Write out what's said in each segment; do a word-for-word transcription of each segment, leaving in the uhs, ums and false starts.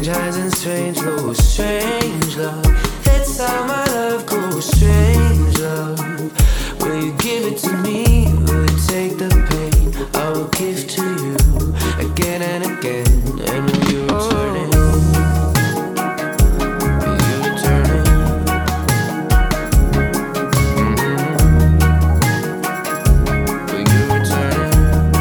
highs and strange lows, strange love. That's how my love goes, strange love. Will you give it to me? Will you take the pain I will give to you again and again? And will you return it? Will you return it? Mm-hmm. Will you return it?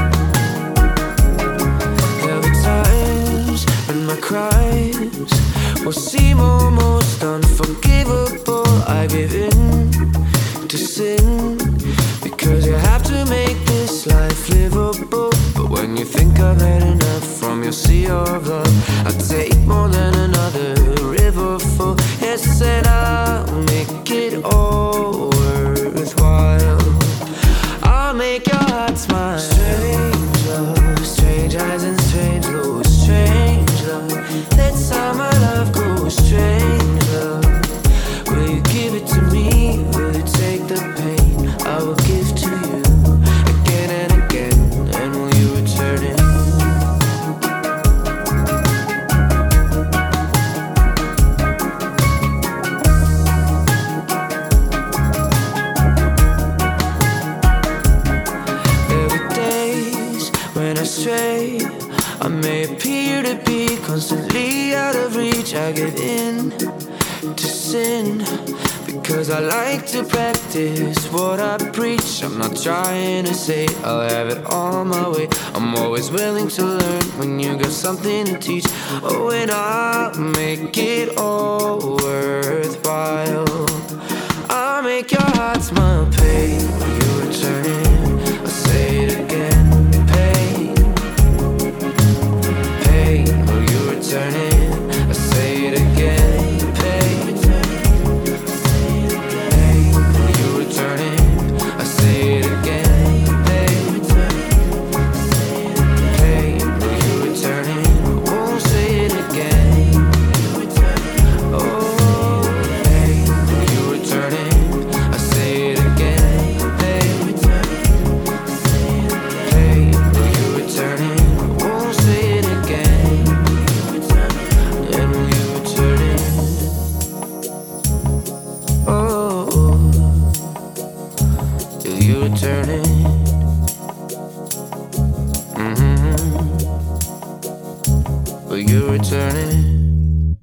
There'll be times when my cries will seem almost unforgivable. I give in to sin because you have to make this life livable. But when you think I've had enough from your sea of love, I take more than another river full. Yes, and I'll make it all worthwhile. I'll make your heart smile. Strange love, strange highs and strange lows, strange love. That's how my love goes, strange love. Will you give it to me? Will you take the pain I will give to you again and again? And will you return it? There were days when I stray. I may appear to be constantly out of reach. I give in to sin because I like to practice what I preach. I'm not trying to say I'll have it all my way. I'm always willing to learn when you got something to teach. Oh, and I'll make it all worthwhile. I'll make your heart smile. Pain, will you return it? I'll say it again. Pain, pain, will you return it? I'll say it again. Will you return it? Mm-hmm. Will you return it?